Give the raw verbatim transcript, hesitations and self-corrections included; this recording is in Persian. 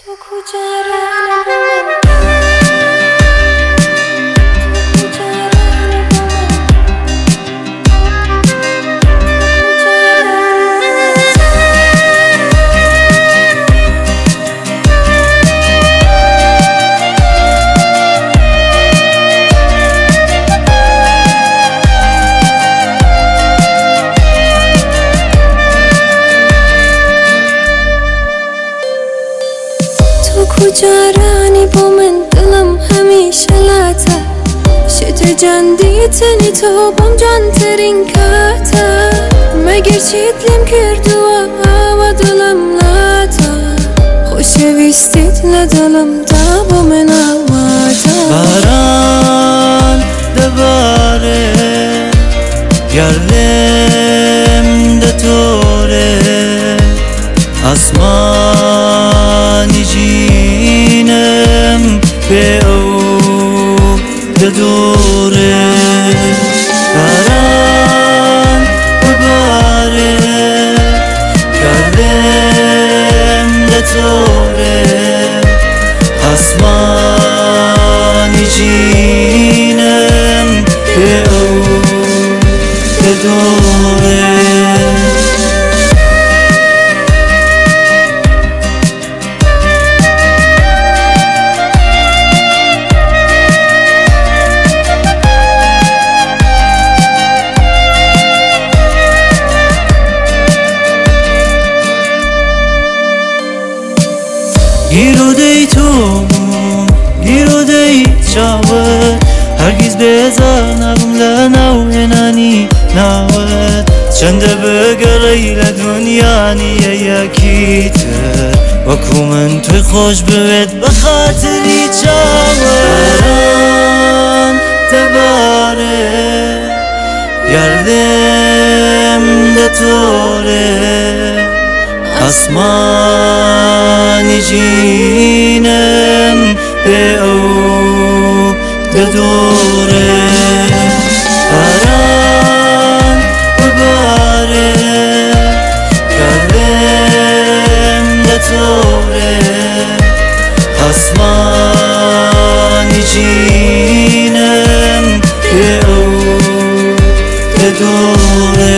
کجا رانی با من دلم همیشه لطه شده جان دیتنی تو بام جان ترین کاته مگر چیدلیم کردو و دلم لطه خوشویستید لدلم دا با من آواته باران دباره گرلم دتوره آسمانی جینم به او دوره باران بباره گردم دتوره آسمانی جینم به او دوره گیرو دی تو گیرو دی چاوت هرگیز بزار نبم لنو نانی ناوت چند بگری لدنیا نیه یکی تر وکو من توی خوش بود بخاطری چاوت باران تباره گردم دتوره آسمانی جینم به او دوره باران بباره گردم دتوره آسمانی جینم به او دوره